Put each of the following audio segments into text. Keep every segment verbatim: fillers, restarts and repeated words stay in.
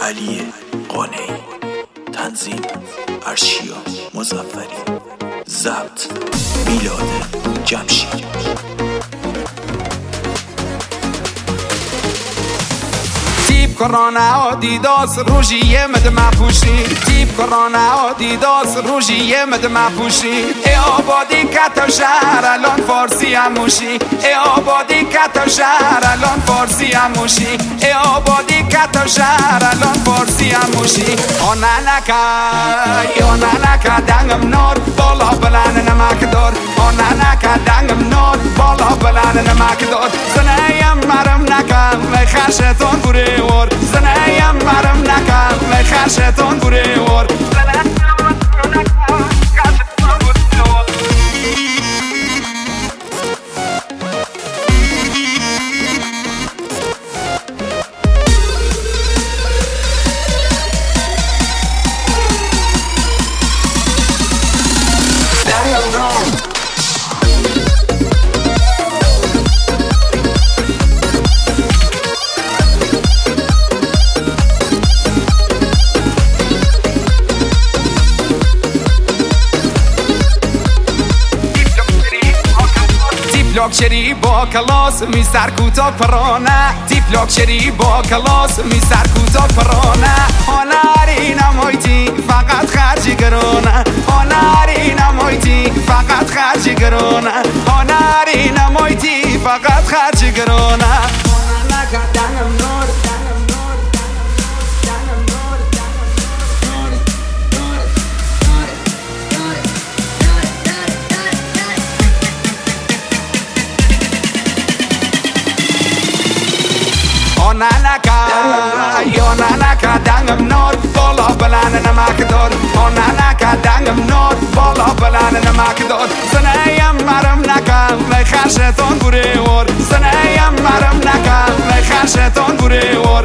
علی قانعی، تنظیم ارشیا مظفری، ضبط میلاد جمشید. تیپ کرانا آدیداس روژیه مد مپوشی، تیپ کرانا آدیداس روژیه مد مپوشی. ای آبادی کتا شهر الان فارسی هم موشی، ای آبادی کتا شهر الان فارسی هم موشی، ای آبادی کتا شهر الان فارسی هم موشی. آنه نکا آنه نکا دنگم نار بالا بلند نمک دار، آنه نکا دنگم نار بالا بلند نمک دار. زنیم مرم نکا خرشتون بوره ور، زنیم مرم نکا خرشتون بوره ور. لاکچری با کلاس می سر کوتا پرانه، تیپ لاکچری با کلاس می سر کوتا پرانه. هنری نمایتی فقط خرجی گرانه، هنری نمایتی فقط خرجی گرانه، هنری نمایتی فقط خرجی گرانه. نانکا یا نانکا دنگم نار بالا بلند نمک دار، نانکا دنگم نار بالا بلند نمک دار. زنیم مرم نکا می خرشتون بوره ور، زنیم مرم نکا می خرشتون بوره ور.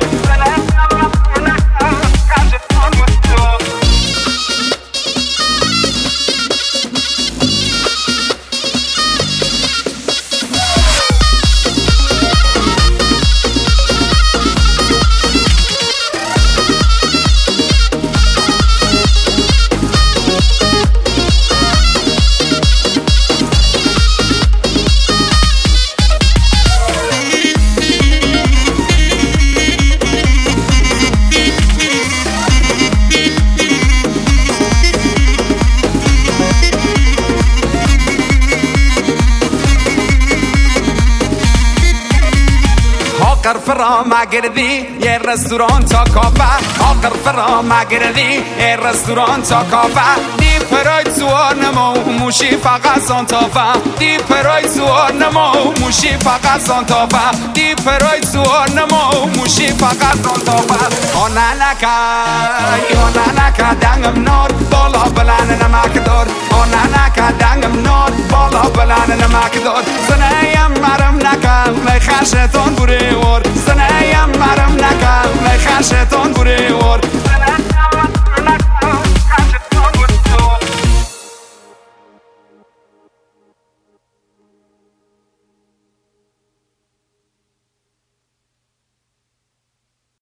آخر فرا مگردی یه رستوران تا کافه، آخر فرا مگردی یه رستوران تا کافه. دی پرای سوار نمو موشی فقط سانتافه، دی پرای سوار نمو موشی فقط سانتافه، دی پرای سوار نمو موشی فقط سانتافه. آنه نکا آنه نکا دنگم نار بالا بلند نمک دار، آنه